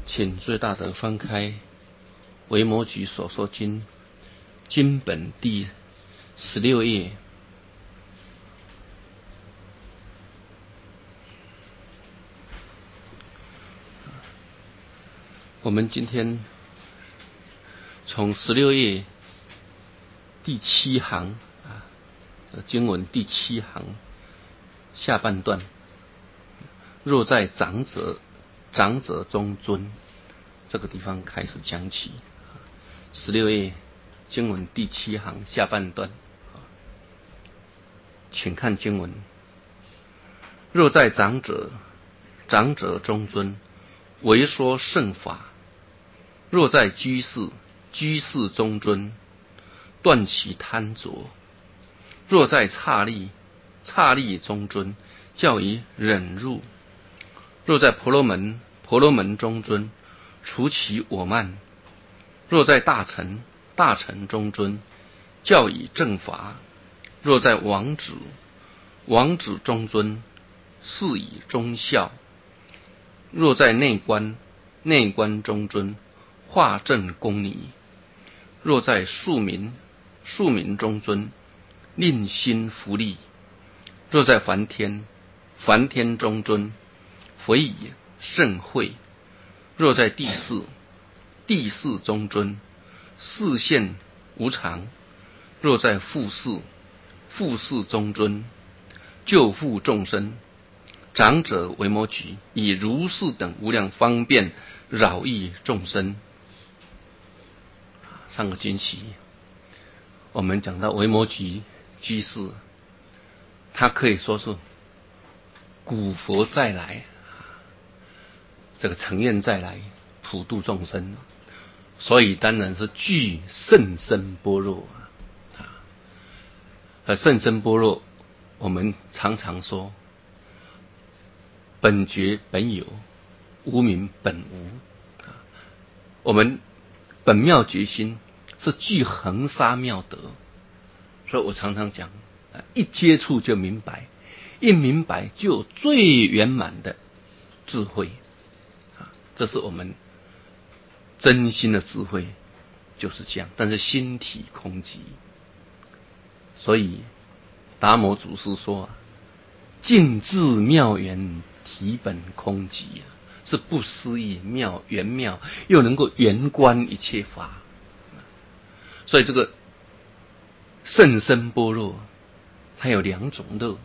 请最大德翻开维摩诘所说经经本第16页。我们今天从16页第7行经文第7行下半段，若在长者中尊，这个地方开始讲起。16页经文第7行下半段，请看经文：若在长者中尊，为说圣法；若在居士中尊，断其贪着；若在刹利中尊，教以忍辱；若在婆罗门中尊，除其我慢；若在大乘中尊，教以正法；若在王子中尊，是以忠孝；若在内观中尊，化正公理；若在庶民中尊，令心福利；若在梵天中尊，回以盛会；若在地士中尊，示现无常；若在富士中尊，救护众生。长者维摩诘以如是等无量方便饶益众生。上个经期我们讲到维摩诘居士，他可以说是古佛再来，这个成愿再来普度众生，所以当然是具甚深般若甚深般若，我们常常说本觉本有，无明本无。我们本妙觉心是具恒沙妙德，所以我常常讲，一接触就明白，一明白就有最圆满的智慧。这是我们真心的智慧，就是这样。但是心体空寂，所以达摩祖师说尽智妙圆，体本空寂是不思议妙圆妙，又能够圆观一切法。所以这个甚深般若它有两种乐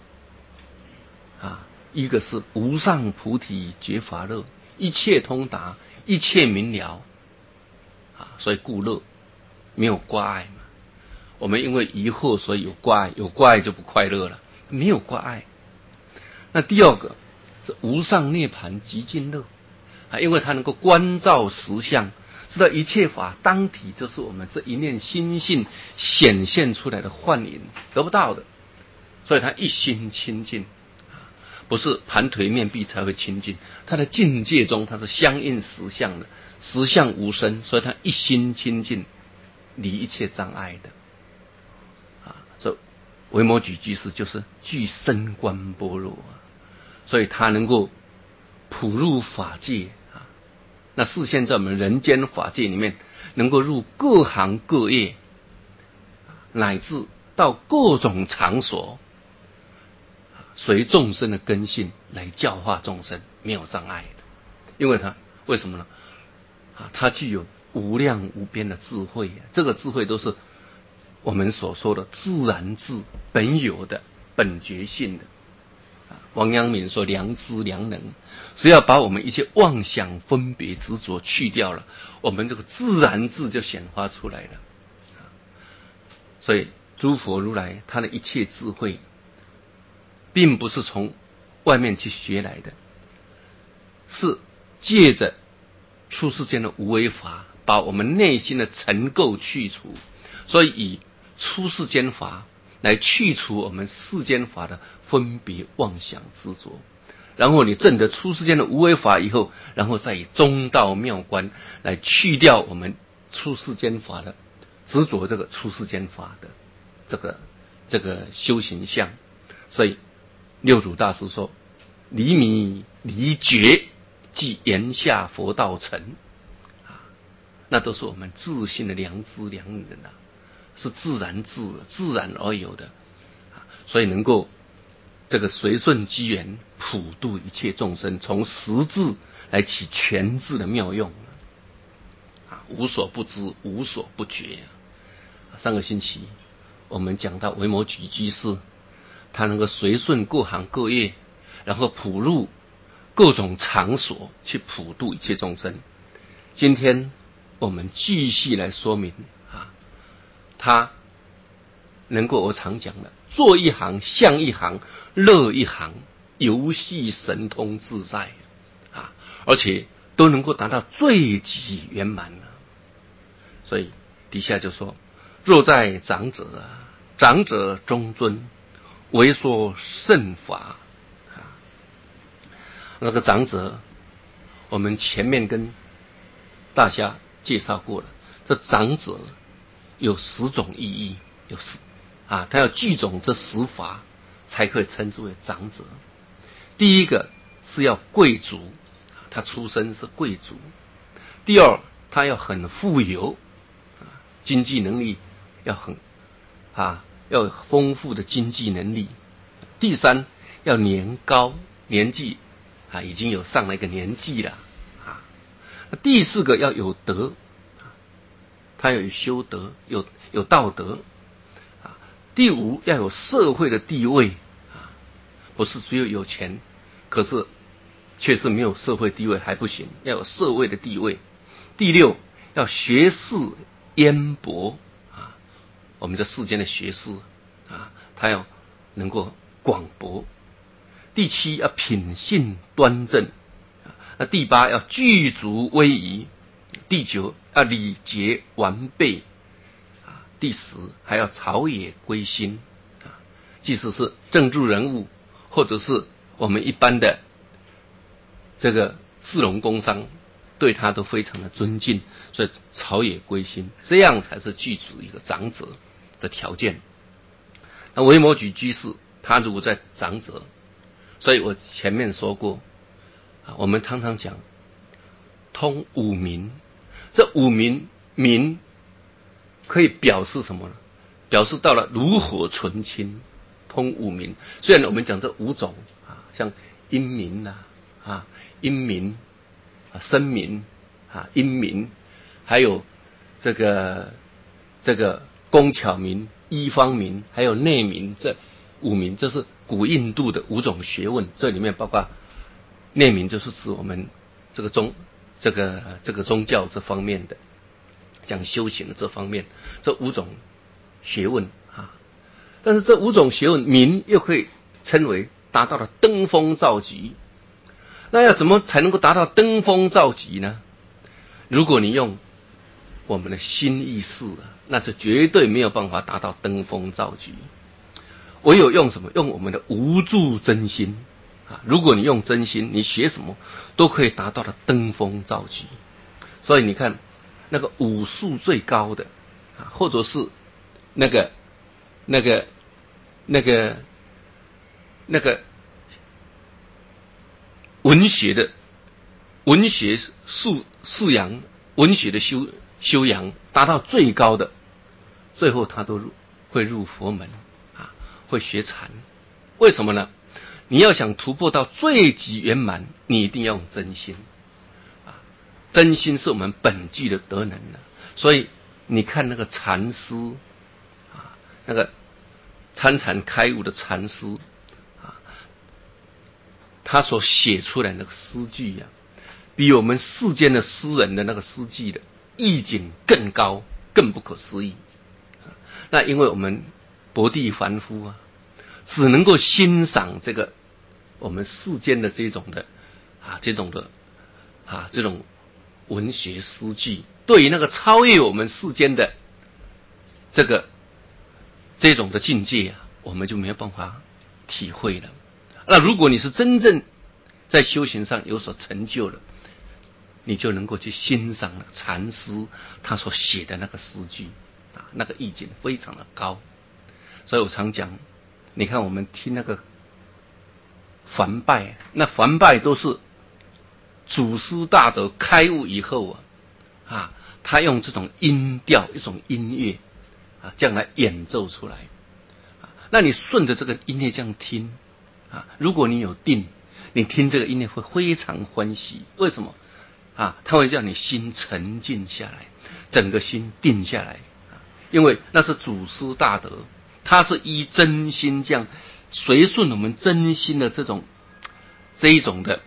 一个是无上菩提觉法乐，一切通达，一切明了所以故乐，没有挂碍嘛。我们因为疑惑所以有挂碍，有挂碍就不快乐了，没有挂碍。那第二个是无上涅槃极尽乐因为它能够观照实相，知道一切法当体就是我们这一念心性显现出来的幻影，得不到的，所以它一心清净，不是盘腿面壁才会清净，它的境界中它是相应实相的，实相无生，所以它一心清净，离一切障碍的这维摩诘居士就是具深观般若所以他能够普入法界那是现在我们人间法界里面，能够入各行各业，乃至到各种场所，随众生的根性来教化众生，没有障碍的。因为他为什么呢？他具有无量无边的智慧这个智慧都是我们所说的自然智本有的本觉性的。王阳明说良知良能，只要把我们一切妄想分别执着去掉了，我们这个自然智就显发出来了。所以诸佛如来他的一切智慧并不是从外面去学来的，是借着出世间的无为法把我们内心的尘垢去除，所以以出世间法来去除我们世间法的分别妄想执着，然后你证得出世间的无为法以后，然后再以中道妙观来去掉我们出世间法的执着，这个出世间法的这个修行相。所以六祖大师说离迷离觉即言下佛道成，那都是我们自信的良知良人是自然而有的，所以能够这个随顺机缘普度一切众生，从实质来起全智的妙用，无所不知，无所不觉。上个星期我们讲到维摩诘居士，他能够随顺各行各业，然后普入各种场所去普度一切众生。今天我们继续来说明他能够我常讲的做一行像一行乐一行，游戏神通自在而且都能够达到最极圆满所以底下就说，若在长者长者中尊，为说甚法那个长者我们前面跟大家介绍过了，这长者有10种意义，他要具种这10法才可以称之为长者。第一个是要贵族，他出身是贵族。第二，他要很富有，经济能力要要有丰富的经济能力。第三，要年高，年纪已经有上了一个年纪了第4个要有德，他要有修德，有道德第5要有社会的地位不是只有钱，可是却是没有社会地位还不行，要有社会的地位。第6要学识渊博我们这世间的学识他要能够广博。第7要品性端正第8要具足威仪。第9要礼节完备第10还要朝野归心即使是政治人物或者是我们一般的这个士农工商，对他都非常的尊敬，所以朝野归心，这样才是具足一个长者的条件。那维摩诘居士他如果在长者，所以我前面说过我们常常讲通五明，这五明可以表示什么呢？表示到了炉火纯青，通五明。虽然我们讲这5种像阴明阴明声明阴明，还有这个工巧明、医方明，还有内明，这5明，这是古印度的5种学问。这里面包括内明，就是指我们这个宗教这方面的，讲修行的这方面，这5种学问但是这5种学问明又可以称为达到了登峰造极。那要怎么才能够达到登峰造极呢？如果你用我们的心意识那是绝对没有办法达到登峰造极。唯有用什么？用我们的无住真心如果你用真心，你学什么都可以达到了登峰造极。所以你看那个武术最高的或者是那个文学素养，文学的修养达到最高的，最后他都会入佛门会学禅。为什么呢？你要想突破到最极圆满，你一定要用真心真心是我们本具的德能所以你看那个禅师那个参禅开悟的禅师他所写出来的那个诗句比我们世间的诗人的那个诗句的意境更高，更不可思议那因为我们薄地凡夫只能够欣赏这个我们世间的这种文学诗句，对于那个超越我们世间的这种的境界我们就没有办法体会了。那如果你是真正在修行上有所成就了，你就能够去欣赏禅师他所写的那个诗句那个意境非常的高。所以我常讲，你看我们听那个梵拜，那梵拜都是祖师大德开悟以后他用这种音调、一种音乐这样来演奏出来那你顺着这个音乐这样听如果你有定，你听这个音乐会非常欢喜。为什么它会让你心沉静下来，整个心定下来因为那是祖师大德，他是依真心这样随顺我们真心的这一种的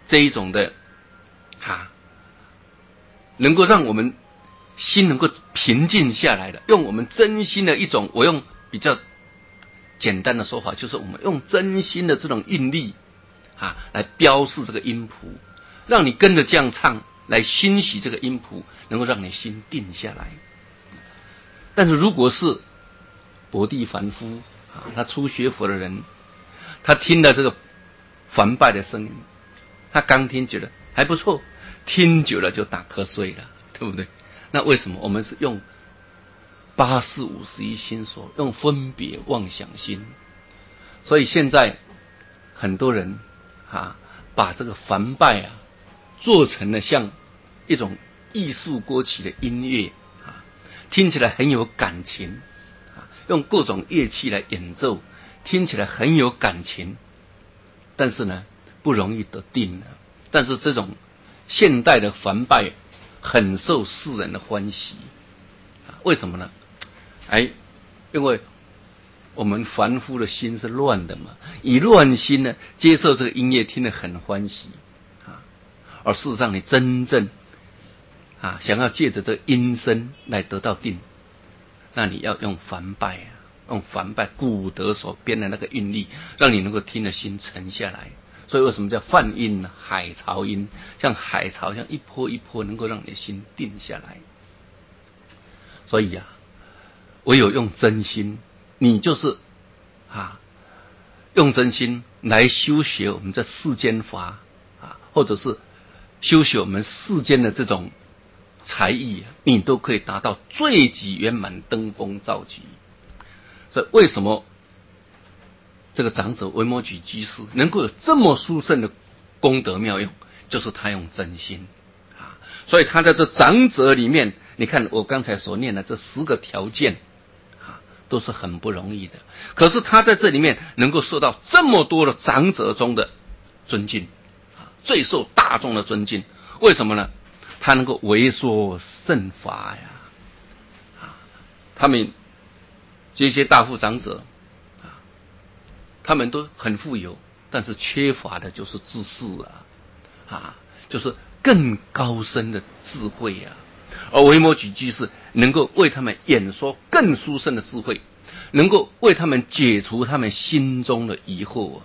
能够让我们心能够平静下来的，用我们真心的一种，我用比较简单的说法，就是我们用真心的这种韵律来标示这个音谱，让你跟着这样唱，来欣喜这个音谱，能够让你心定下来。但是如果是薄地凡夫他初学佛的人，他听了这个梵拜的声音，他刚听觉得还不错，听久了就打瞌睡了，对不对？那为什么我们是用八识五十一心所，用分别妄想心？所以现在很多人把这个梵拜做成了像一种艺术歌曲的音乐听起来很有感情用各种乐器来演奏，听起来很有感情，但是呢不容易得定了。但是这种现代的梵拜很受世人的欢喜为什么呢？因为我们凡夫的心是乱的嘛，以乱心呢接受这个音乐，听得很欢喜而事实上你真正想要借着这个音声来得到定，那你要用梵拜用梵拜古德所编的那个韵律，让你能够听得心沉下来。所以为什么叫梵音呢？海潮音，像海潮，像一波一波，能够让你的心定下来。所以唯有用真心，你就是用真心来修学我们这世间法或者是修学我们世间的这种才艺你都可以达到最极圆满，登峰造极。所以为什么这个长者维摩诘居士能够有这么殊胜的功德妙用，就是他用真心所以他在这长者里面，你看我刚才所念的这10个条件都是很不容易的，可是他在这里面能够受到这么多的长者中的尊敬最受大众的尊敬。为什么呢？他能够为说甚法他们这些大富长者他们都很富有，但是缺乏的就是知识就是更高深的智慧而维摩诘居士能够为他们演说更殊胜的智慧，能够为他们解除他们心中的疑惑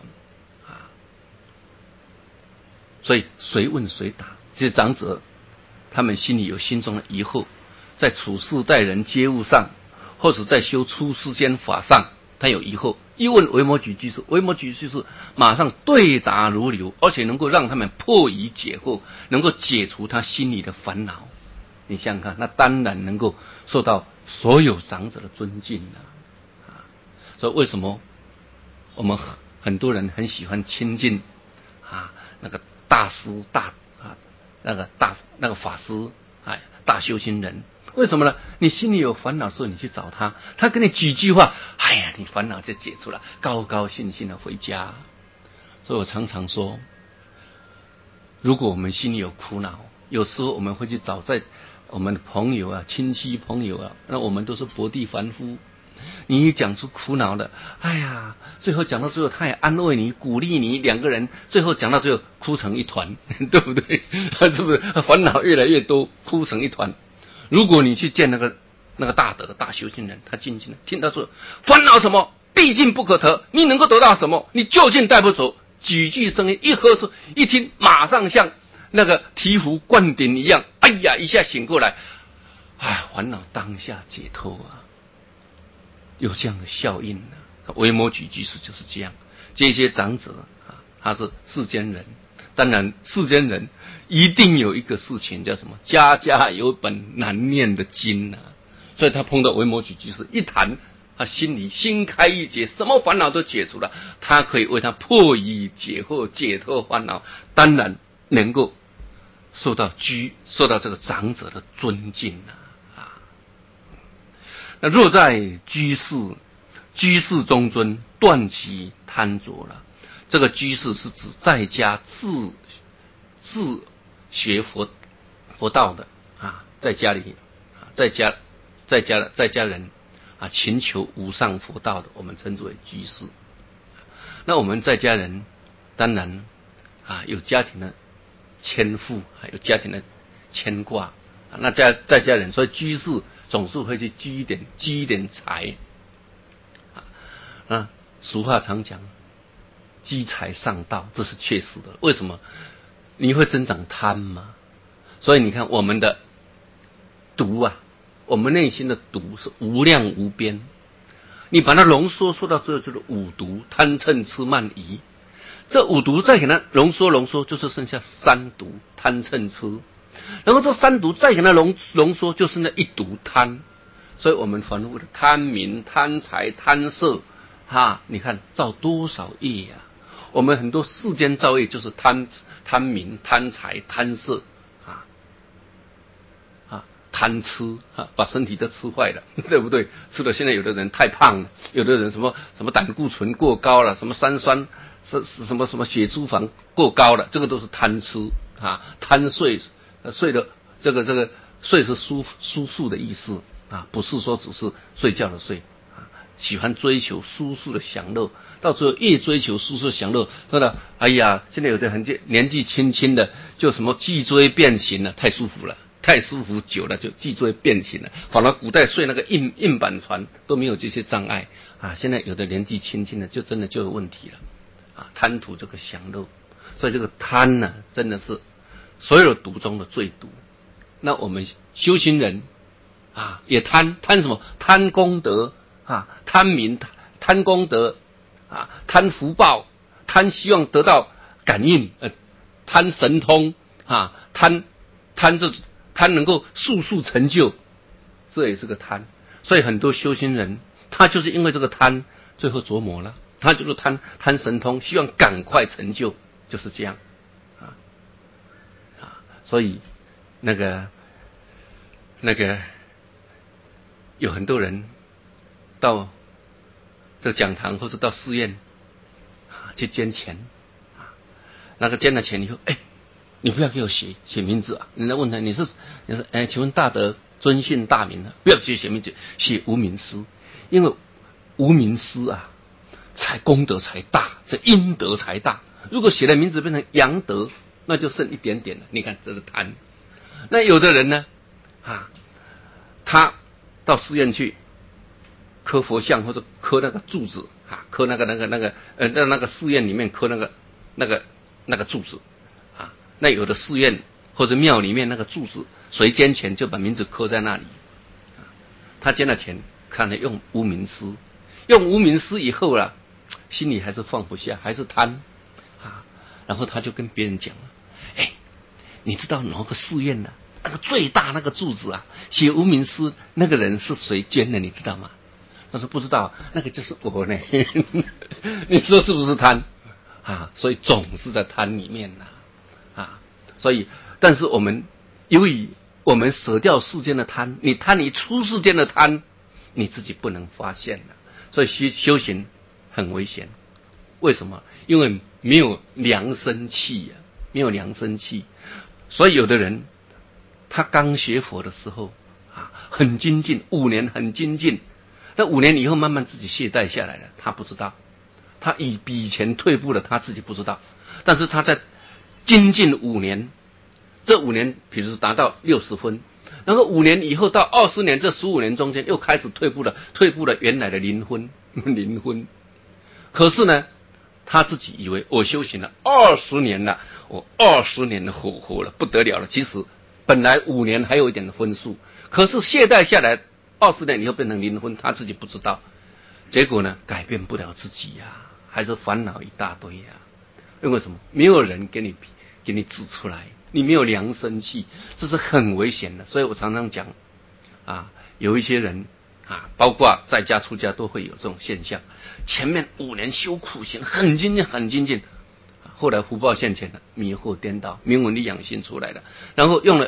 所以随问随答。这些长者他们心里有心中的疑惑，在处事待人接物上，或者在修出世间法上，他有疑惑，一问维摩诘居士，维摩诘居士马上对答如流，而且能够让他们破疑解惑，能够解除他心里的烦恼。你想想看，那当然能够受到所有长者的尊敬所以为什么我们很多人很喜欢亲近那个大师那个法师大修行人？为什么呢？你心里有烦恼的时候，你去找他，他跟你几句话，你烦恼就解除了，高高兴兴的回家。所以我常常说，如果我们心里有苦恼，有时候我们会去找在我们的朋友亲戚朋友那我们都是薄地凡夫。你一讲出苦恼的，最后讲到最后，他也安慰你、鼓励你，两个人最后讲到最后哭成一团，对不对？是不是烦恼越来越多，哭成一团？如果你去见那个大德大修行人，他静静的听到说，烦恼什么，毕竟不可得，你能够得到什么？你究竟带不走。几句声音一喝出，一听，马上像那个醍醐灌顶一样，一下醒过来，烦恼当下解脱有这样的效应维摩诘居士就是这样。这些长者他是世间人，当然世间人一定有一个事情叫什么？家家有本难念的经所以他碰到维摩诘居士一谈，他心里心开一解，什么烦恼都解除了，他可以为他破疑解惑，解脱烦恼，当然能够受到这个长者的尊敬啊。那若在居士中尊，断其贪着了。这个居士是指在家自学佛道的啊，在家里啊，在家人啊，勤求无上佛道的，我们称之为居士。那我们在家人当然啊，有家庭的牵负，还有家庭的牵挂啊。那在家人，所以居士总是会去积一点财啊。俗话常讲，积财上道，这是确实的。为什么？你会增长贪吗？所以你看我们的毒啊，我们内心的毒是无量无边。你把它浓缩到这就是五毒：贪嗔痴慢疑。这五毒再给它浓缩，就是剩下三毒：贪嗔痴。然后这三毒再给它浓缩，就剩下一毒贪。所以我们反复的贪名、贪财、贪色，你看造多少业啊！我们很多世间造业就是贪名、贪财、贪色贪吃把身体都吃坏了，对不对？吃了现在有的人太胖了，有的人什么胆固醇过高了，什么三酸什么血脂肪过高了，这个都是贪吃贪睡的这个睡是舒服的意思不是说只是睡觉的睡喜欢追求舒适的享乐，到最后越追求舒适的享乐，说了，哎呀，现在有的很年纪轻轻的就什么脊椎变形了，太舒服久了就脊椎变形了。反而古代睡那个硬板船都没有这些障碍现在有的年纪轻轻的就真的就有问题了贪图这个享乐。所以这个贪呢，真的是所有的毒中的最毒。那我们修行人也贪什么？贪功德贪名、贪功德贪福报，贪希望得到感应贪神通贪能够速成就，这也是个贪。所以很多修行人他就是因为这个贪，最后着魔了。他就是贪神通，希望赶快成就，就是这样所以那个有很多人到这讲堂或者到寺院去捐钱那个捐了钱以后，你不要给我写名字人家问他你是请问大德尊姓大名不要写名字，写无名师。因为无名师才功德才大，这阴德才大。如果写的名字变成阳德，那就剩一点点了。你看这是贪。那有的人呢他到寺院去刻佛像或者刻那个柱子刻那个寺院里面刻那个柱子那有的寺院或者庙里面那个柱子，谁捐钱就把名字刻在那里他捐了钱，看来用无名师以后心里还是放不下，还是贪然后他就跟别人讲了，你知道哪个寺院那个最大那个柱子写无名师那个人是谁捐的，你知道吗？他说不知道，那个就是我呢。你说是不是贪所以总是在贪里面所以但是由于我们舍掉世间的贪，你出世间的贪，你自己不能发现所以修行很危险。为什么？因为没有良生气没有良生气。所以有的人他刚学佛的时候很精进，5年很精进，那5年以后慢慢自己懈怠下来了，他不知道，他比以前退步了，他自己不知道。但是他在精进5年，这5年比如达到60分，然后5年以后到20年，这15年中间又开始退步了原来的灵魂。可是呢他自己以为我修行了20年了，我20年的活了不得了了。其实本来5年还有一点的分数，可是懈怠下来20年以后变成灵魂，他自己不知道。结果呢改变不了自己还是烦恼一大堆因为什么？没有人给你指出来，你没有良生气，这是很危险的。所以我常常讲有一些人包括在家出家都会有这种现象。前面5年修苦行，很精进后来福报现前了，迷惑颠倒，名闻利养性出来了，然后用了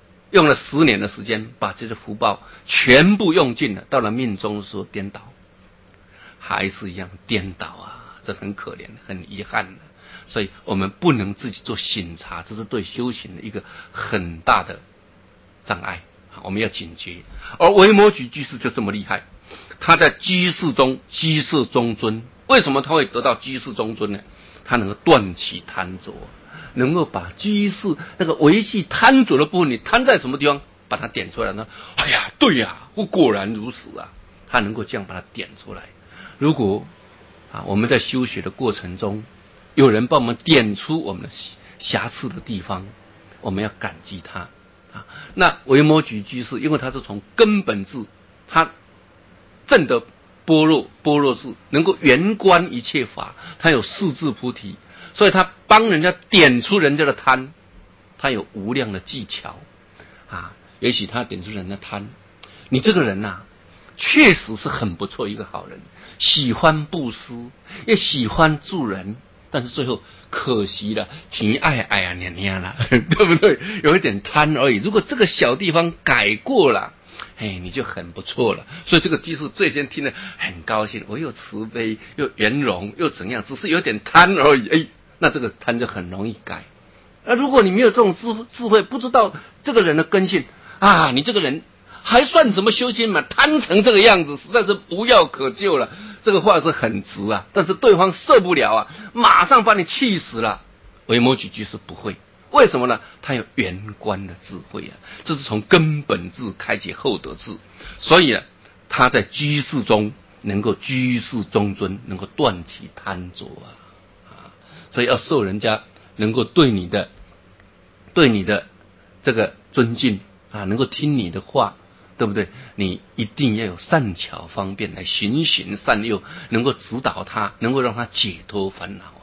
10年的时间，把这些福报全部用尽了，到了命中的时候颠倒，还是一样颠倒啊，这很可怜，很遗憾的。所以我们不能自己做省察，这是对修行的一个很大的障碍，我们要警觉。而维摩诘居士就这么厉害，他在居士中居士中尊。为什么他会得到居士中尊呢？他能够断其贪着，能够把居士那个维系贪着的部分，你贪在什么地方，把它点出来呢？哎呀，对呀，我果然如此啊！他能够这样把它点出来。如果我们在修学的过程中，有人帮我们点出我们的瑕疵的地方，我们要感激他啊。那维摩诘居士，因为他是从根本智，他证得般若智，能够圆观一切法，他有四智菩提，所以他帮人家点出人家的贪，他有无量的技巧啊。也许他点出人的贪，你这个人啊，确实是很不错一个好人，喜欢布施，也喜欢助人，但是最后可惜了，情爱呀娘了，对不对？有一点贪而已。如果这个小地方改过了，你就很不错了。所以这个居士最先听了很高兴，我又慈悲又圆融又怎样，只是有点贪而已。那这个贪就很容易改。如果你没有这种智慧，不知道这个人的根性啊，你这个人还算什么修行嘛？贪成这个样子，实在是无药可救了。这个话是很直啊，但是对方受不了啊，马上把你气死了。维摩诘居士不会，为什么呢？他有圆观的智慧啊，这是从根本智开启后得智，所以他在居士中能够居士中尊，能够断其贪着啊，所以要受人家能够对你的这个尊敬啊，能够听你的话，对不对？你一定要有善巧方便来循循善诱，能够指导他，能够让他解脱烦恼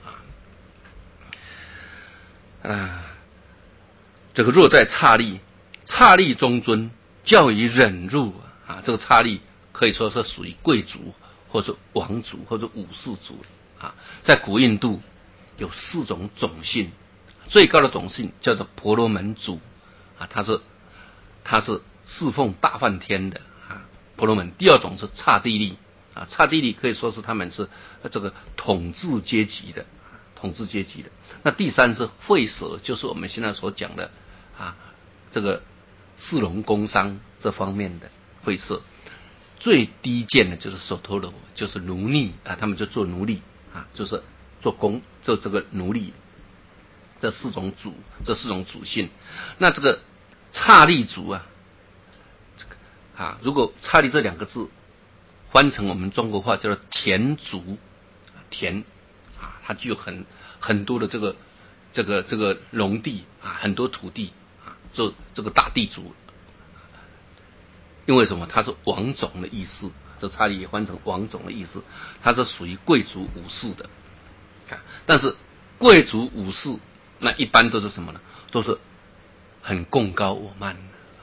这个若在刹利中尊，教以忍辱啊，这个刹利可以说是属于贵族或者王族或者武士族啊。在古印度有4种种姓，最高的种姓叫做婆罗门族啊，他是侍奉大梵天的啊，婆罗门。第二种是刹帝利啊，刹帝利可以说是他们是这个统治阶级的。那第3是会舍，就是我们现在所讲的啊，这个士农工商这方面的会舍。最低贱的就是首陀罗，就是奴隶啊，他们就做奴隶啊，就是做这个奴隶。这4种主性。那这个刹利族如果刹利这2个字翻成我们中国话叫做田族，田它具有很多的这个农地啊，很多土地啊，做这个大地主。因为什么？它是王种的意思，这刹利也翻成王种的意思，它是属于贵族武士的但是贵族武士那一般都是什么呢？都是很贡高我慢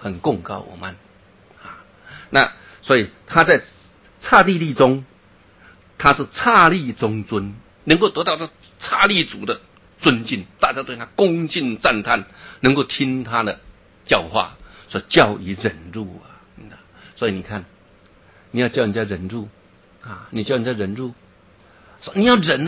那所以他在刹帝利中，他是刹利中尊，能够得到这刹利族的尊敬，大家对他恭敬赞叹，能够听他的教化，所以教以忍辱所以你看，你要教人家忍辱你教人家忍辱，说你要忍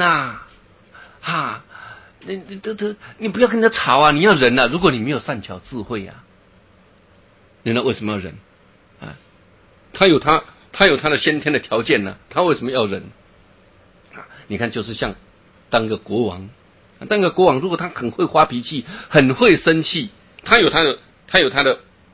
你不要跟人家吵啊，你要忍如果你没有善巧智慧人家为什么要忍他有他的先天的条件他为什么要忍你看，就是像当个国王，如果他很会发脾气，很会生气，他有他的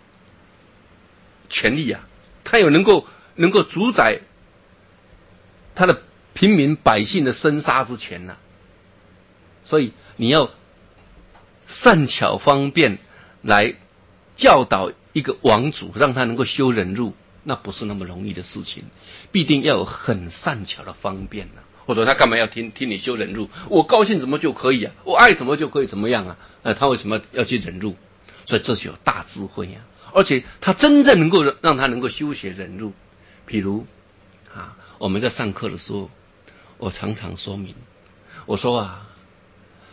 权利他有能够主宰他的平民百姓的生杀之权所以你要善巧方便来教导一个王主，让他能够修忍辱，那不是那么容易的事情，必定要有很善巧的方便或者他干嘛要听你修忍辱？我高兴怎么就可以我爱怎么就可以怎么样他为什么要去忍辱？所以这是有大智慧而且他真正能够让他能够修学忍辱。譬如我们在上课的时候，我常常说明，我说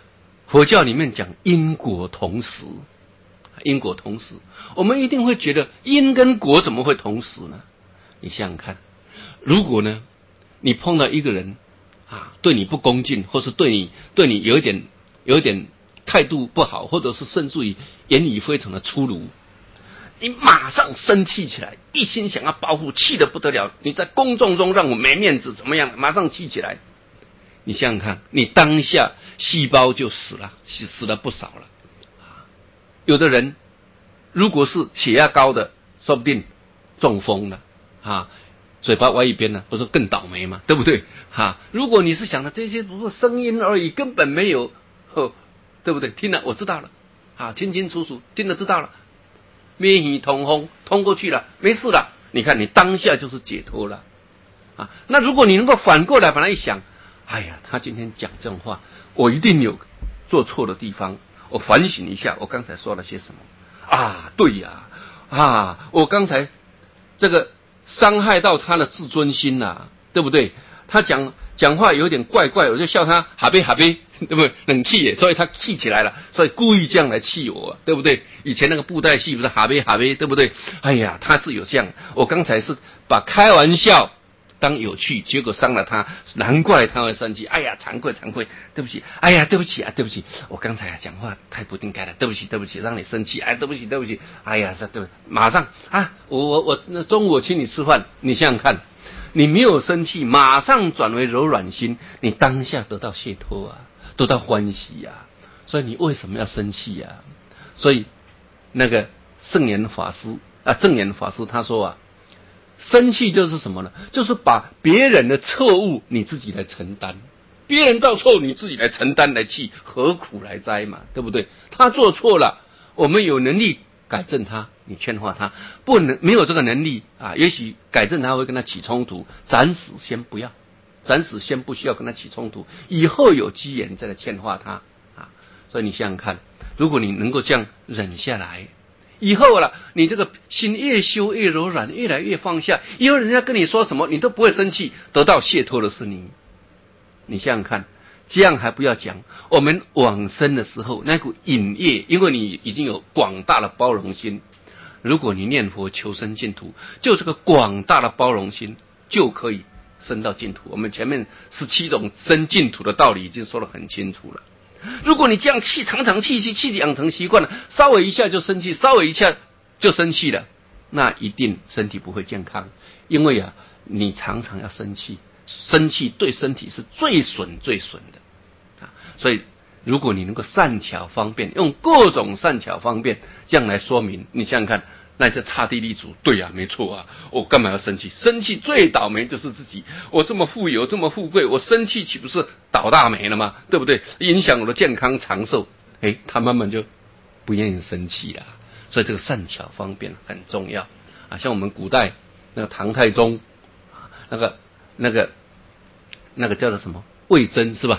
佛教里面讲因果同时，因果同时，我们一定会觉得因跟果怎么会同时呢？你想想看，如果呢，你碰到一个人对你不恭敬，或是对你有一点态度不好，或者是甚至于言语非常的粗鲁，你马上生气起来，一心想要报复，气得不得了。你在公众中让我没面子，怎么样？马上气起来。你想想看，你当下细胞就死了不少了。有的人如果是血压高的，说不定中风了嘴巴歪一边呢，不是更倒霉吗？对不对？如果你是想的这些不是声音而已，根本没有，对不对？听了我知道了，清清楚楚，听了知道了，灭雨通风，通过去了，没事了。你看，你当下就是解脱了那如果你能够反过来把它一想，哎呀，他今天讲这种话，我一定有做错的地方，我反省一下，我刚才说了些什么对呀我刚才这个伤害到他的自尊心了，对不对？他讲话有点怪怪，我就笑他哈呗，对不对？很气耶，所以他气起来了，所以故意这样来气我，对不对？以前那个布袋戏不是哈呗，对不对？哎呀，他是有这样，我刚才是把开玩笑当有趣，结果伤了他，难怪他会生气。哎呀，惭愧，对不起。哎呀，对不起，我刚才讲话太不应该了，对不起，让你生气。对不起。哎呀，对，马上我中午我请你吃饭，你想想看，你没有生气，马上转为柔软心，你当下得到解脱得到欢喜所以你为什么要生气所以那个正言法师他说生气就是什么呢？就是把别人的错误你自己来承担，别人造错你自己来承担来气，何苦来哉嘛？对不对？他做错了，我们有能力改正他，你劝化他，没有这个能力也许改正他会跟他起冲突，暂时先不需要跟他起冲突，以后有机缘再来劝化他所以你想想看，如果你能够这样忍下来，以后你这个心越修越柔软，越来越放下，以后人家跟你说什么你都不会生气，得到解脱的是你。你想想看，这样还不要讲，我们往生的时候那股隐业，因为你已经有广大的包容心，如果你念佛求生净土，就这个广大的包容心就可以升到净土。我们前面17种升净土的道理已经说得很清楚了。如果你这样常常气养成习惯了，稍微一下就生气，稍微一下就生气了，那一定身体不会健康。因为你常常要生气对身体是最损的所以如果你能够善巧方便，用各种善巧方便这样来说明，你想想看，那些刹帝利主，对没错我干嘛要生气？生气最倒霉就是自己。我这么富有，这么富贵，我生气岂不是倒大霉了吗？对不对？影响我的健康长寿。他慢慢就不愿意生气了。所以这个善巧方便很重要像我们古代那个唐太宗那个叫做什么魏征是吧？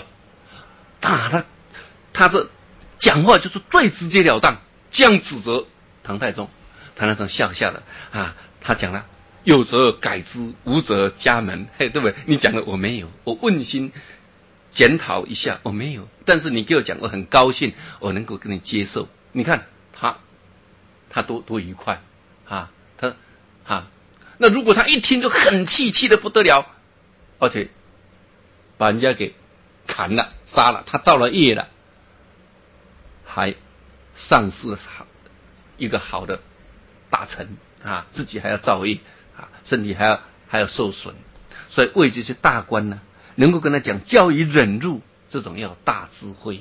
他这讲话就是最直截了当，这样指责唐太宗笑了他讲了，有则改之，无则加门，对不对？你讲了我没有，我问心检讨一下，我没有，但是你给我讲，我很高兴，我能够跟你接受。你看他多愉快那如果他一听就很气得不得了，而且把人家给砍了杀了，他造了业了，还丧失了一个好的大臣自己还要造业身体还要受损。所以为这些大官呢，能够跟他讲教以忍辱，这种要大智慧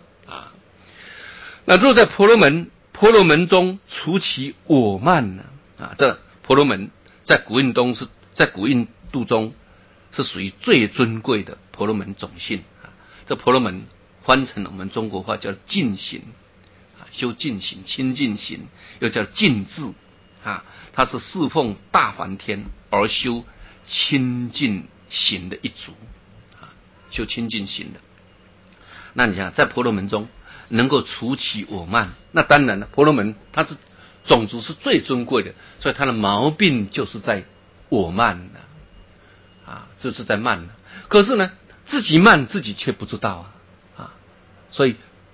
那若在婆罗门中除其我慢呢这婆罗门在古印度中是属于最尊贵的婆罗门种姓这婆罗门翻成我们中国话叫净行修净行、清净行，又叫净智它是侍奉大梵天而修清净行的一族修清净行的。那你想在婆罗门中能够除其我慢，那当然了，婆罗门它是种族是最尊贵的，所以它的毛病就是在我慢就是在慢可是呢，自己慢自己却不知道所以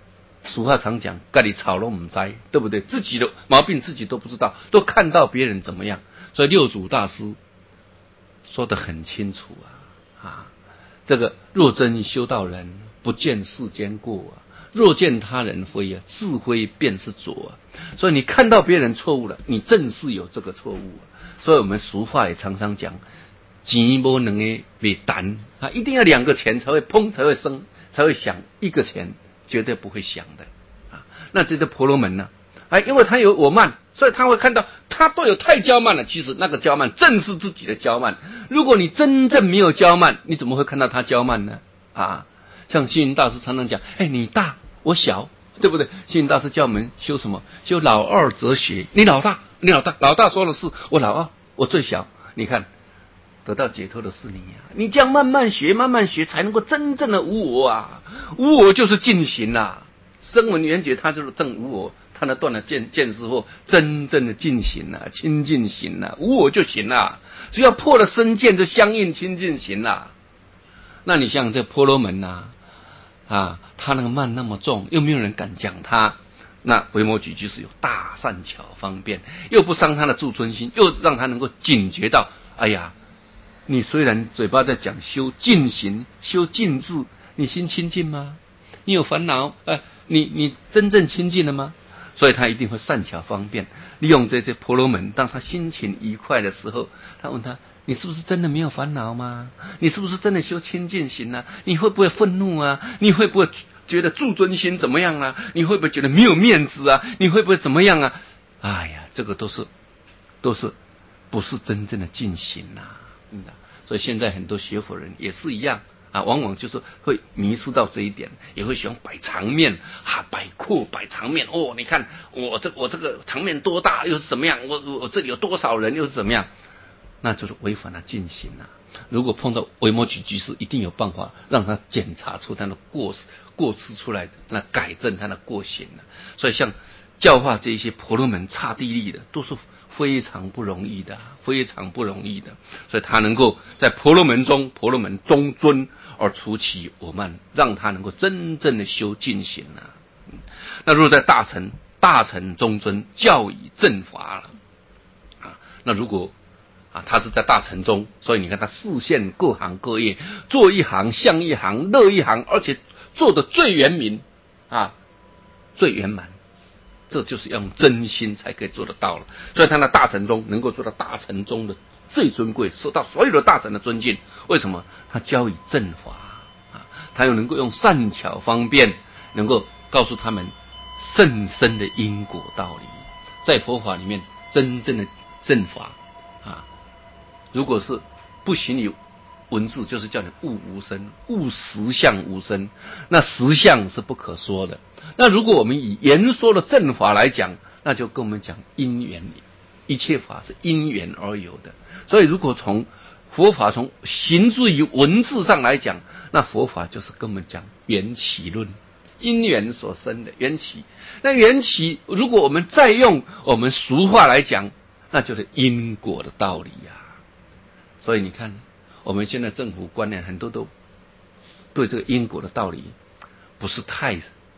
俗话常讲，家里草都唔知，对不对？自己的毛病自己都不知道，都看到别人怎么样。所以六祖大师说得很清楚这个若真修道人，不见世间过若见他人非自非便是浊所以你看到别人错误了，你正是有这个错误所以我们俗话也常常讲，钱没两个别谈一定要两个钱才会碰，才会生，才会想，一个钱绝对不会想的那这个婆罗门呢因为他有我慢，所以他会看到他都有太骄慢了，其实那个骄慢正是自己的骄慢。如果你真正没有骄慢，你怎么会看到他骄慢呢像星云大师常常讲你大我小，对不对？星云大师教我们修什么？修老二哲学。你老大老大说的是我老二，我最小，你看得到解脱的是你你这样慢慢学才能够真正的无我无我就是尽行声闻缘觉他就是正无我，他那断了见识后真正的尽行清净行无我就行只要破了身见就相应清净行那你像这婆罗门他那个慢那么重，又没有人敢讲他，那维摩诘居士有大善巧方便，又不伤他的自尊心，又让他能够警觉到你虽然嘴巴在讲修净行修净智，你心清净吗？你有烦恼你真正清净了吗？所以他一定会善巧方便，利用这些婆罗门，当他心情愉快的时候，他问他，你是不是真的没有烦恼吗？你是不是真的修清净行你会不会愤怒你会不会觉得自尊心怎么样你会不会觉得没有面子你会不会怎么样这个都是不是真正的净行所以现在很多学佛人也是一样往往就是会迷失到这一点，也会喜欢摆场面摆阔摆场面你看我这个场面多大又是怎么样，我这里有多少人又是怎么样，那就是违反了净行如果碰到维摩诘居士，一定有办法让他检查出他的过失出来的，那改正他的过行所以像教化这些婆罗门刹帝利的，都是非常不容易的，非常不容易的。所以他能够在婆罗门中尊而除其我慢，让他能够真正的修净行那如果在大乘中尊，教以正法那如果他是在大乘中，所以你看他视线各行各业，做一行像一行，乐一行，而且做得最圆明最圆满，这就是要用真心才可以做得到了。所以他在大乘中能够做到大乘中的最尊贵，受到所有的大乘的尊敬。为什么？他教以正法他又能够用善巧方便，能够告诉他们甚深的因果道理。在佛法里面，真正的正法如果是不行于文字，就是叫你悟无生，悟实相无生，那实相是不可说的。那如果我们以言说的正法来讲，那就跟我们讲因缘，一切法是因缘而有的。所以如果从佛法从行之于文字上来讲，那佛法就是跟我们讲缘起论，因缘所生的缘起。那缘起如果我们再用我们俗话来讲，那就是因果的道理所以你看我们现在政府观念很多都对这个因果的道理不是太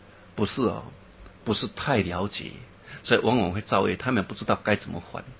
了解，所以往往会造业，他们不知道该怎么还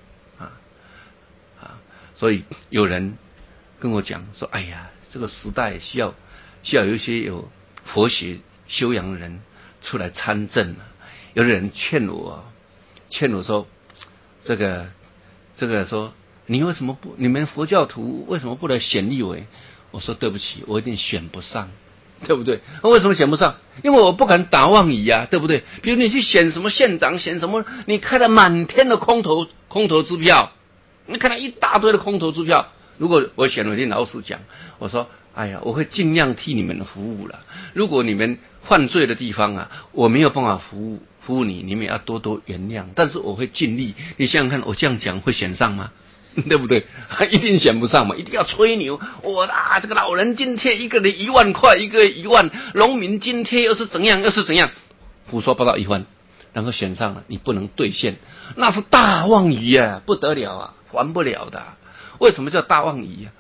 所以有人跟我讲说，这个时代需要有一些有佛学修养的人出来参政有的人劝我说，这个说你为什么不？你们佛教徒为什么不来选立委？我说对不起，我一定选不上，对不对？为什么选不上？因为我不敢打妄语对不对？比如你去选什么县长，选什么，你开了满天的空头支票，你看了一大堆的空头支票。如果我选了，你老实讲，我说我会尽量替你们服务了。如果你们犯罪的地方我没有办法服务你，你们要多多原谅。但是我会尽力。你想想看，我这样讲会选上吗？对不对？一定选不上嘛，一定要吹牛。这个老人津贴一个人1万块，一个1万，农民津贴又是怎样，胡说八道一番，然后选上了，你不能兑现，那是大妄语不得了还不了的。为什么叫大妄语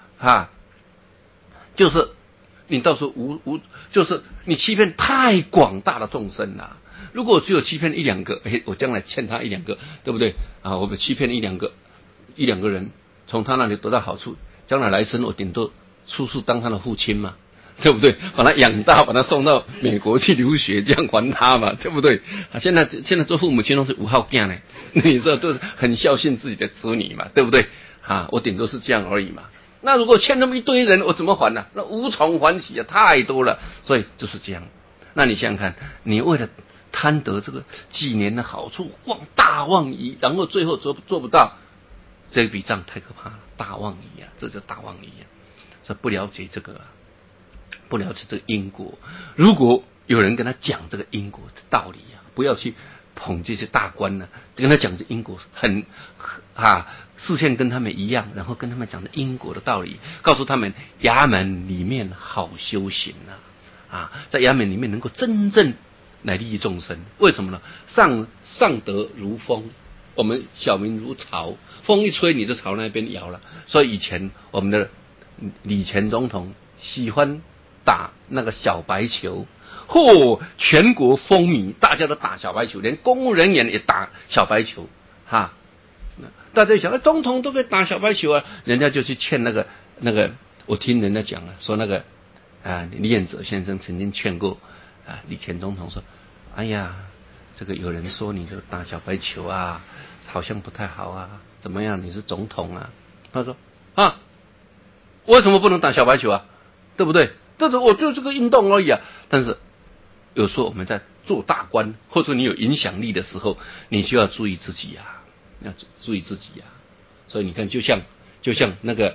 就是你到时候就是你欺骗太广大的众生了。 如果我只有欺骗一两个，我将来欠他一两个，对不对啊？我欺骗一两个人，从他那里得到好处，将来来生我顶多出世当他的父亲嘛，对不对？把他养大，把他送到美国去留学，这样还他嘛，对不对？啊，现在做父母亲都是5号囝呢，你说都很孝顺自己的子女嘛，对不对？啊，我顶多是这样而已嘛。那如果欠那么一堆人，我怎么还呢？那无从还起啊，太多了。所以就是这样。那你想想看，你为了贪得这个几年的好处，大妄疑，然后最后做不到，这笔账太可怕了，大妄疑啊，这叫大妄疑啊。所以不了解这个啊，不了解这个因果。如果有人跟他讲这个因果的道理啊，不要去捧这些大官呢，跟他讲这因果视线跟他们一样，然后跟他们讲的因果的道理，告诉他们衙门里面好修行在衙门里面能够真正来利益众生。为什么呢？上德如风，我们小民如潮，风一吹你就朝那边摇了。所以以前我们的李前总统喜欢打那个小白球，全国风靡，大家都打小白球，连公务人员也打小白球大家想，总统都可以打小白球啊，人家就去劝那个，我听人家讲说那个李彦哲先生曾经劝过李前总统说，哎呀，这个有人说你就打小白球啊，好像不太好啊，怎么样？你是总统啊？他说为什么不能打小白球啊？对不对？我就这个运动而已啊。但是有时候我们在做大官，或者你有影响力的时候，你就要注意自己啊，要注意自己啊。所以你看，就像那个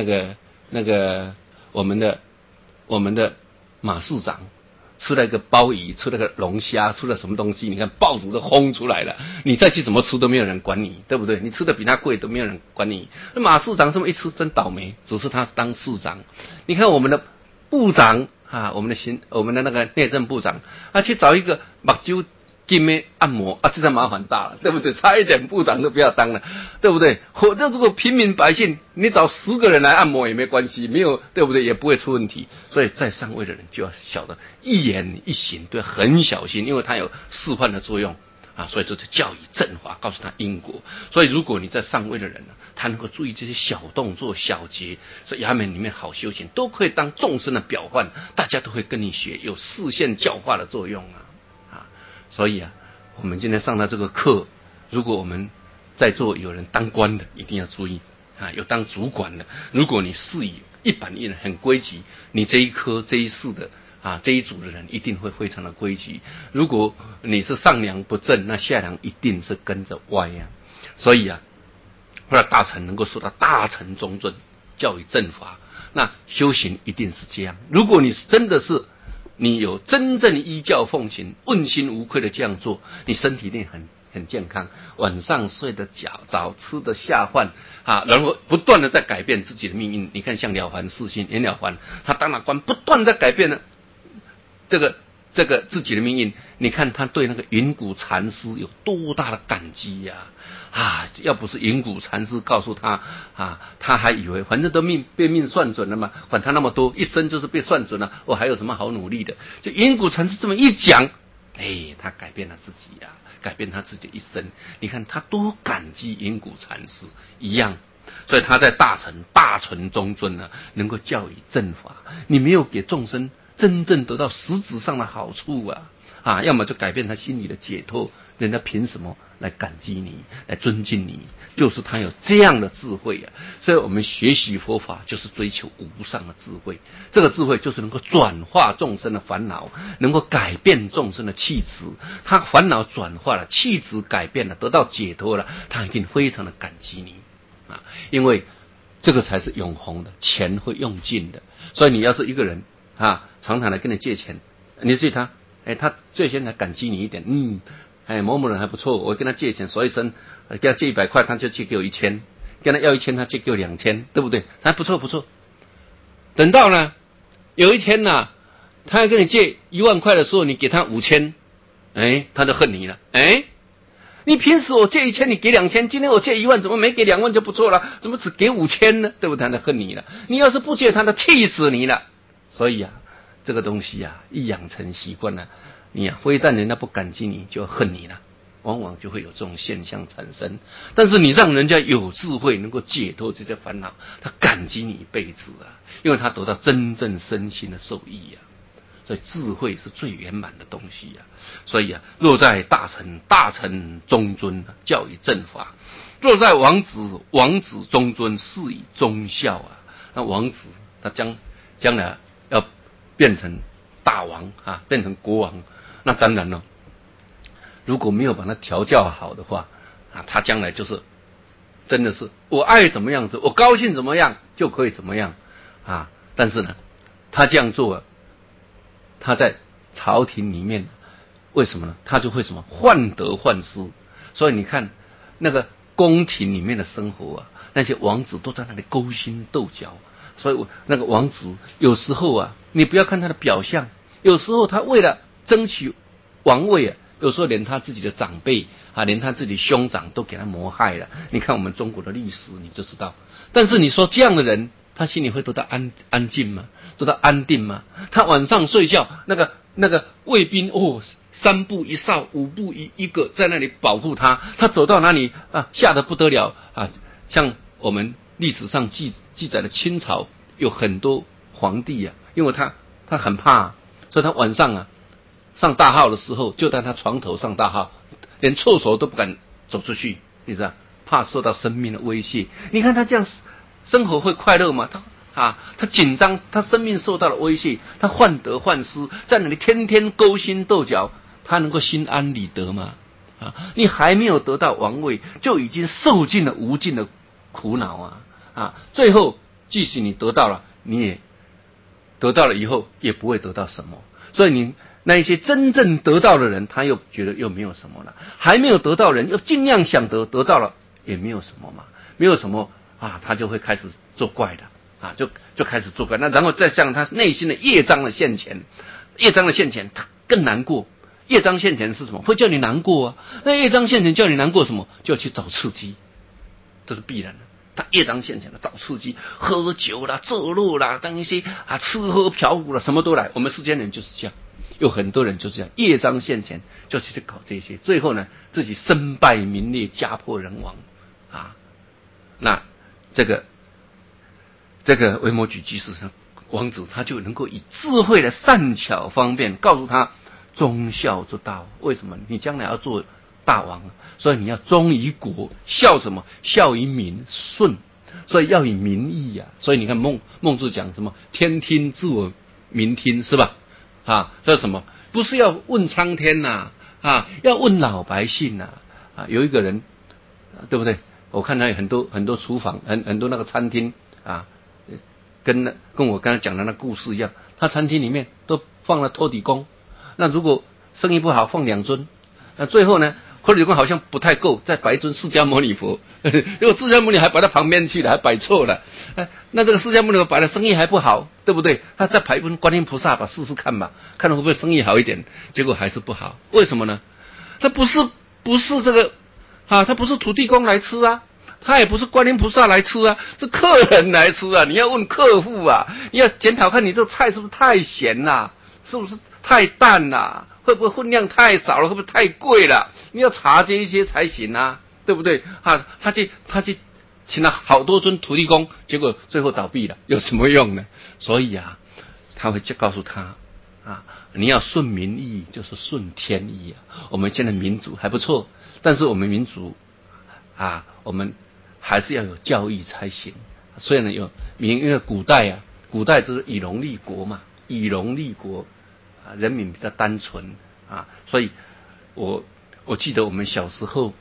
我们的马市长吃了一个鲍鱼，吃了个龙虾，吃了什么东西？你看报纸都轰出来了，你再去怎么吃都没有人管你，对不对？你吃的比他贵都没有人管你。那马市长这么一吃真倒霉，只是他当市长。你看我们的部长我们的那个内政部长去找一个目睭金的按摩这才麻烦大了，对不对？差一点部长都不要当了，对不对？如果平民百姓，你找10个人来按摩也没关系，没有，对不对？也不会出问题。所以在上位的人就要晓得一言一行都要很小心，因为它有示范的作用所以这就教以正法，告诉他因果。所以如果你在上位的人他能够注意这些小动作小节，所以衙门里面好修行，都可以当众生的表范，大家都会跟你学，有示现教化的作用所以我们今天上到这个课，如果我们在座有人当官的，一定要注意有当主管的，如果你是以一板一眼很规矩，你这一科这一世的这一组的人一定会非常的规矩。如果你是上梁不正，那下梁一定是跟着歪所以为了大臣能够受到大臣中尊，教以正法，那修行一定是这样。如果你真的是你有真正依教奉行，问心无愧的这样做，你身体一定很健康，晚上睡得早，吃得下饭然后不断的在改变自己的命运。你看像了凡四训严了凡，他当了官不断在改变了这个自己的命运。你看他对那个云谷禅师有多大的感激要不是云谷禅师告诉他他还以为反正都被命算准了嘛，管他那么多，一生就是被算准了，我还有什么好努力的？就云谷禅师这么一讲，他改变了自己改变他自己的一生。你看他多感激云谷禅师一样。所以他在大臣中尊能够教以正法，你没有给众生真正得到实质上的好处要么就改变他心里的解脱，人家凭什么来感激你，来尊敬你？就是他有这样的智慧所以我们学习佛法就是追求无上的智慧，这个智慧就是能够转化众生的烦恼，能够改变众生的气质。他烦恼转化了，气质改变了，得到解脱了，他一定非常的感激你因为这个才是永恒的，钱会用尽的。所以你要是一个人常常来跟你借钱，你对他他最先来感激你一点，某某人还不错，我跟他借钱说一声，跟他借100块，他就借给我1000，跟他要1000，他借给我2000，对不对？还不错。等到呢有一天他要跟你借1万块的时候，你给他5000，他就恨你了。你平时我借1000，你给2000，今天我借1万，怎么没给2万就不错了？怎么只给5000呢？对不对？他恨你了。你要是不借他，气死你了。所以这个东西一养成习惯了， 你啊，非但人家不感激你，就恨你了，往往就会有这种现象产生。但是你让人家有智慧，能够解脱这些烦恼，他感激你一辈子啊，因为他得到真正身心的受益啊。所以智慧是最圆满的东西啊。所以啊，若在大臣，大臣中尊，教以正法；若在王子，王子中尊，是以忠孝啊。那王子他将来要变成大王啊，变成国王，那当然了，如果没有把他调教好的话啊，他将来就是真的是我爱怎么样子，我高兴怎么样就可以怎么样啊。但是呢，他这样做，他在朝廷里面为什么呢？他就会什么患得患失。所以你看那个宫廷里面的生活啊，那些王子都在那里勾心斗角。所以那个王子有时候啊，你不要看他的表象，有时候他为了争取王位啊，有时候连他自己的长辈啊，连他自己兄长都给他谋害了。你看我们中国的历史你就知道。但是你说这样的人，他心里会得到安静吗？得到安定吗？他晚上睡觉，那个卫兵3步一哨，5步一个在那里保护他，他走到哪里啊，吓得不得了啊！像我们历史上记载的清朝有很多皇帝啊，因为他很怕，所以他晚上啊上大号的时候就在他床头上大号，连厕所都不敢走出去，你知道，怕受到生命的威胁。你看他这样生活会快乐吗？他紧张，他生命受到了威胁，他患得患失，在那里天天勾心斗角，他能够心安理得吗？你还没有得到王位，就已经受尽了无尽的苦恼啊！最后即使你得到了，你也得到了以后也不会得到什么。所以你那一些真正得到的人，他又觉得又没有什么了；还没有得到人，又尽量想得到了也没有什么嘛，没有什么啊，他就会开始作怪的啊，就开始作怪。那然后再像他内心的业障的现前，他更难过。业障现前是什么？会叫你难过啊。那业障现前叫你难过什么？就要去找刺激，这是必然的。他业障现前了，找刺激，喝酒啦、作乐啦，当一些啊吃喝嫖赌啦，什么都来。我们世间人就是这样，有很多人就这样，业障现前就去搞这些，最后呢，自己身败名裂，家破人亡啊。那这个维摩诘居士王子，他就能够以智慧的善巧方便告诉他忠孝之道。为什么？你将来要做大王，所以你要忠于国，孝什么？孝于民，顺，所以要以民义啊。所以你看孟子讲什么？天听自我民听，是吧？这是什么？不是要问苍天要问老百姓有一个人，对不对？我看他有很多厨房，很多那个餐厅跟我刚才讲的那故事一样，他餐厅里面都放了托底公。那如果生意不好，放2尊，那最后呢，托底公好像不太够，再摆一尊释迦牟尼佛。如果释迦牟尼还摆到旁边去了，还摆错了，那这个释迦牟尼佛摆的生意还不好，对不对？他再摆一尊观音菩萨吧，试试看吧，看会不会生意好一点。结果还是不好，为什么呢？他不是这个他不是土地公来吃啊。他也不是观音菩萨来吃啊，是客人来吃啊！你要问客户你要检讨看你这个菜是不是太咸啦，是不是太淡啦，会不会分量太少了，会不会太贵了？你要查这一些才行对不对？他去请了好多尊土地公，结果最后倒闭了，有什么用呢？所以他会就告诉他你要顺民意，就是顺天意我们现在民主还不错，但是我们民主我们还是要有教育才行。虽然因为古代就是以农立国嘛，以农立国人民比较单纯所以我记得我们小时候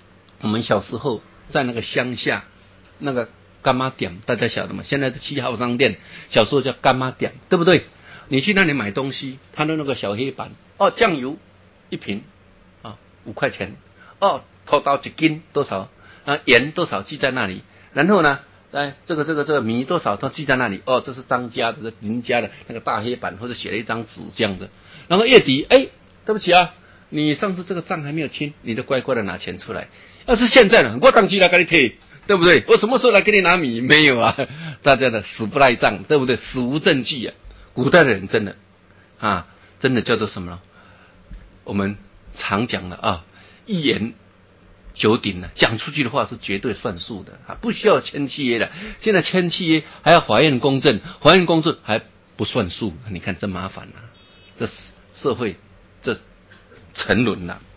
在那个乡下那个干妈店，大家晓得吗？现在是7号商店，小时候叫干妈店，对不对？你去那里买东西，他的那个小黑板酱油1瓶5块钱头刀1斤多少盐多少记在那里，然后呢这个米多少都记在那里这是张家的，这林家的，那个大黑板或者写了一张纸这样的。然后月底对不起你上次这个账还没有清，你就乖乖的拿钱出来。要是现在呢，我当机来给你退，对不对？我什么时候来给你拿米？没有大家的死不赖账，对不对？死无证据古代的人真的叫做什么呢？ 我们常讲的啊，一言九鼎呢，讲出去的话是绝对算数的啊，不需要签契约的。现在签契约还要法院公证，法院公证还不算数，你看真麻烦啊！这社会这沉沦了。